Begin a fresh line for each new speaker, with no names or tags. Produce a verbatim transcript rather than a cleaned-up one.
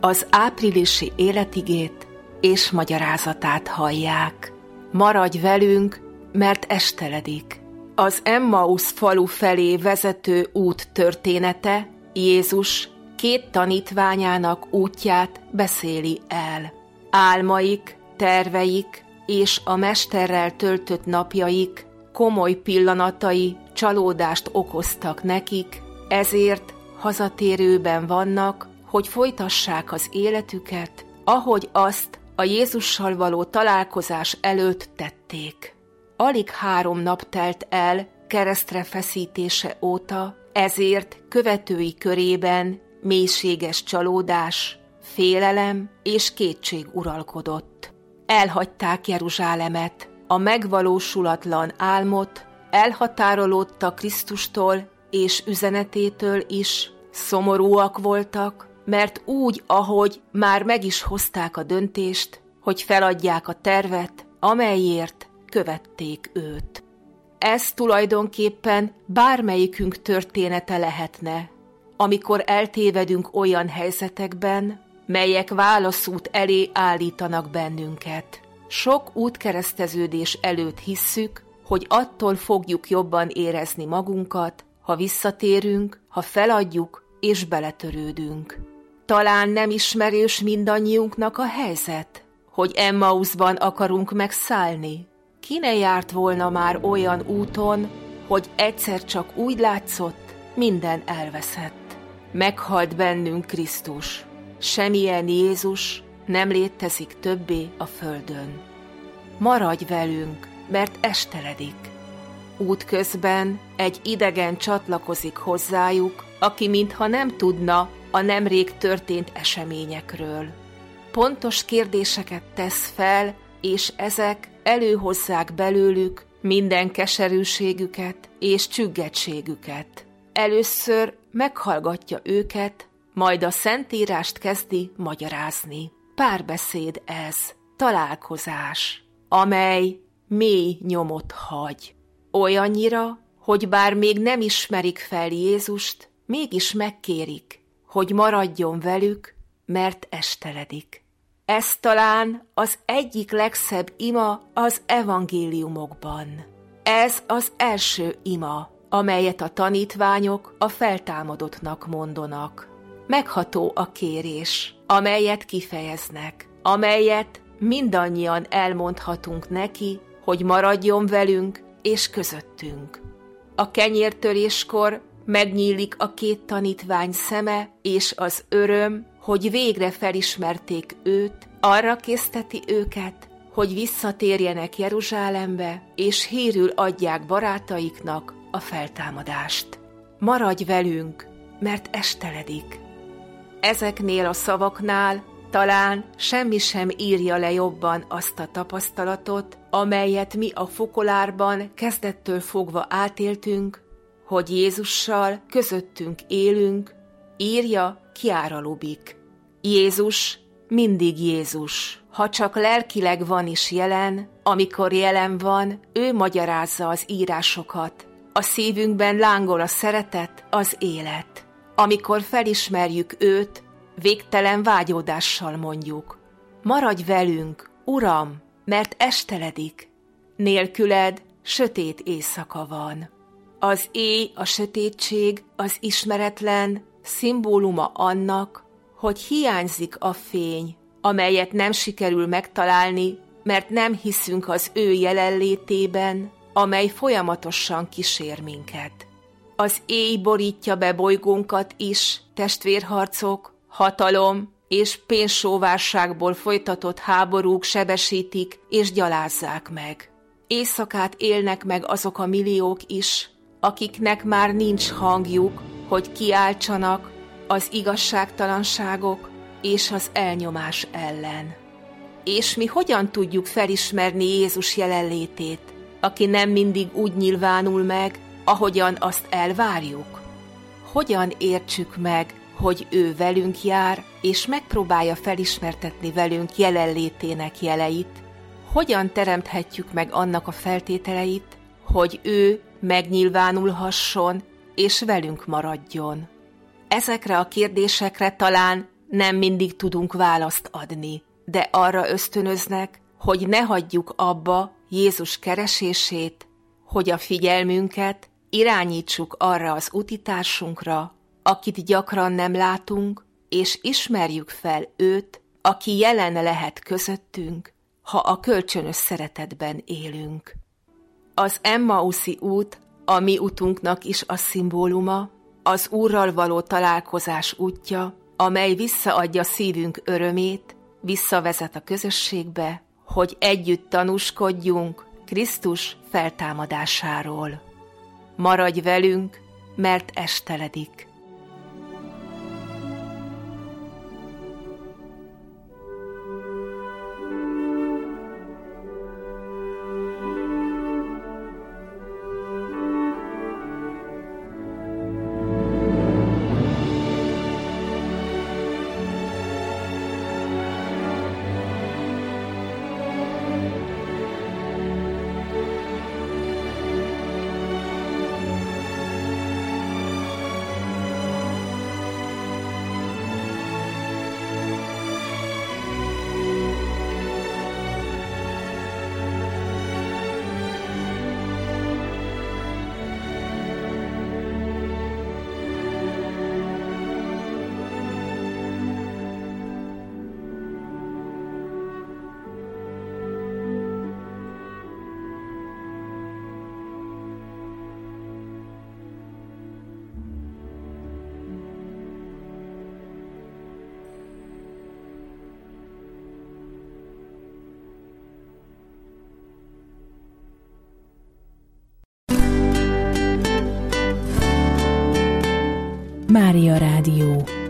Az áprilisi életigét és magyarázatát hallják. Maradj velünk, mert esteledik. Az Emmausz falu felé vezető út története Jézus két tanítványának útját beszéli el. Álmaik, terveik és a mesterrel töltött napjaik komoly pillanatai csalódást okoztak nekik, ezért hazatérőben vannak, hogy folytassák az életüket, ahogy azt a Jézussal való találkozás előtt tették. Alig három nap telt el keresztre feszítése óta, ezért követői körében mélységes csalódás, félelem és kétség uralkodott. Elhagyták Jeruzsálemet, a megvalósulatlan álmot, elhatárolódtak Krisztustól és üzenetétől is, szomorúak voltak, mert úgy, ahogy már meg is hozták a döntést, hogy feladják a tervet, amelyért követték őt. Ez tulajdonképpen bármelyikünk története lehetne, amikor eltévedünk olyan helyzetekben, melyek válaszút elé állítanak bennünket. Sok útkereszteződés előtt hisszük, hogy attól fogjuk jobban érezni magunkat, ha visszatérünk, ha feladjuk és beletörődünk. Talán nem ismerős mindannyiunknak a helyzet, hogy Emmauszban akarunk megszállni. Ki ne járt volna már olyan úton, hogy egyszer csak úgy látszott, minden elveszett. Meghalt bennünk Krisztus. Semmilyen Jézus nem létezik többé a földön. Maradj velünk, mert esteledik. Útközben egy idegen csatlakozik hozzájuk, aki mintha nem tudna a nemrég történt eseményekről. Pontos kérdéseket tesz fel, és ezek előhozzák belőlük minden keserűségüket és csüggettségüket. Először meghallgatja őket, majd a Szentírást kezdi magyarázni. Párbeszéd ez, találkozás, amely mély nyomot hagy. Olyannyira, hogy bár még nem ismerik fel Jézust, mégis megkérik, hogy maradjon velük, mert esteledik. Ez talán az egyik legszebb ima az evangéliumokban. Ez az első ima, amelyet a tanítványok a feltámadottnak mondanak. Megható a kérés, amelyet kifejeznek, amelyet mindannyian elmondhatunk neki, hogy maradjon velünk és közöttünk. A kenyértöréskor megnyílik a két tanítvány szeme, és az öröm, hogy végre felismerték őt, arra készteti őket, hogy visszatérjenek Jeruzsálembe, és hírül adják barátaiknak a feltámadást. Maradj velünk, mert esteledik. Ezeknél a szavaknál talán semmi sem írja le jobban azt a tapasztalatot, amelyet mi a fokolárban kezdettől fogva átéltünk, hogy Jézussal közöttünk élünk, írja Chiara Lubich. Jézus mindig Jézus. Ha csak lelkileg van is jelen, amikor jelen van, ő magyarázza az írásokat. A szívünkben lángol a szeretet, az élet. Amikor felismerjük őt, végtelen vágyódással mondjuk: maradj velünk, Uram, mert esteledik. Nélküled sötét éjszaka van. Az éj, a sötétség, az ismeretlen szimbóluma annak, hogy hiányzik a fény, amelyet nem sikerül megtalálni, mert nem hiszünk az ő jelenlétében, amely folyamatosan kísér minket. Az éj borítja be bolygónkat is, testvérharcok, hatalom és pénzsóvárságból folytatott háborúk sebesítik és gyalázzák meg. Éjszakát élnek meg azok a milliók is, akiknek már nincs hangjuk, hogy kiáltsanak az igazságtalanságok és az elnyomás ellen. És mi hogyan tudjuk felismerni Jézus jelenlétét, aki nem mindig úgy nyilvánul meg, ahogyan azt elvárjuk? Hogyan értsük meg, hogy ő velünk jár, és megpróbálja felismertetni velünk jelenlétének jeleit? Hogyan teremthetjük meg annak a feltételeit, hogy ő megnyilvánulhasson, és velünk maradjon? Ezekre a kérdésekre talán nem mindig tudunk választ adni, de arra ösztönöznek, hogy ne hagyjuk abba Jézus keresését, hogy a figyelmünket irányítsuk arra az utitársunkra, akit gyakran nem látunk, és ismerjük fel őt, aki jelen lehet közöttünk, ha a kölcsönös szeretetben élünk. Az Emmauszi út a mi utunknak is a szimbóluma, az Úrral való találkozás útja, amely visszaadja szívünk örömét, visszavezet a közösségbe, hogy együtt tanúskodjunk Krisztus feltámadásáról. Maradj velünk, mert esteledik.
Mária Rádió.